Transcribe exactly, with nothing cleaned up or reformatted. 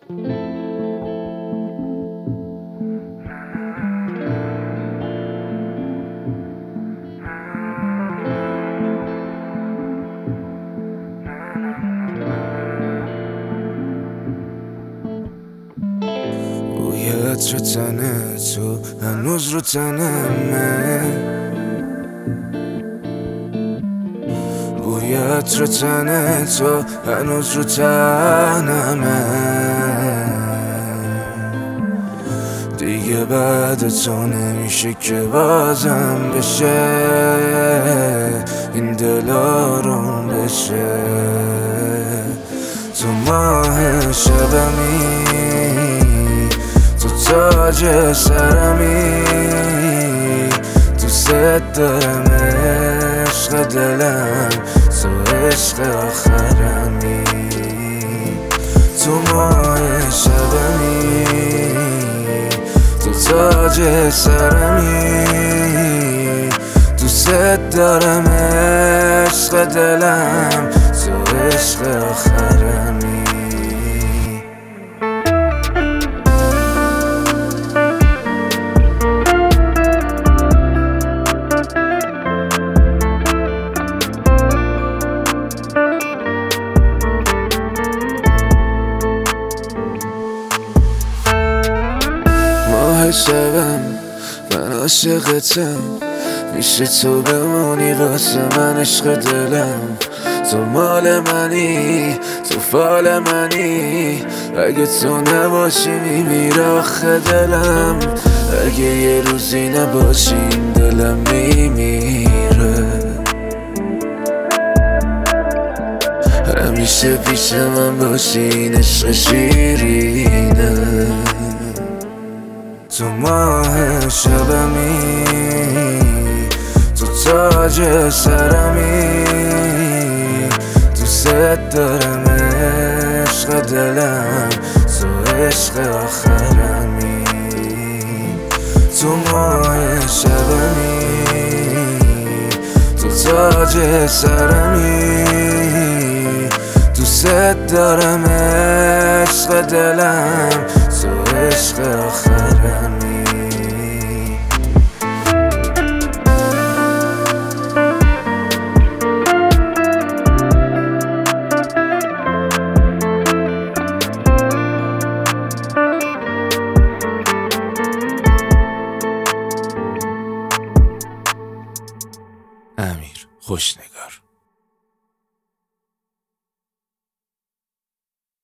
بوی عطر تن تو هنوز رو تنمه، بوی عطر تن تو هنوز رو تنمه. دیگه بعد تو نمیشه که بازم بشه این دل آروم بشه. تو ماه شبمی، تو تاج سرمی، تو ست دارم عشق دلم، تو عشق آخرمی. تو ماه شبمی، تو تاج سرمی، تو ست دارم عشق دلم، تو عشق آخرمی. ماه شبم من عاشقتم، پیش تو بمونی واسه من عشق دلم. تو مال منی، تو فال منی، اگه تو نباشی میمیره آخه دلم. اگه یه روزی نباشی این دلم میمیره. همیشه پیش من باشی این عشق شیرینه. تو ماه شبمی، تو تاج سرمی، تو ست دارم عشق دلم، تو عشق آخرمی. تو ماه شبمی، تو تاج سرمی، تو ست دارم عشق دلم، تو عشق آخرمی. امیر خوشنویس.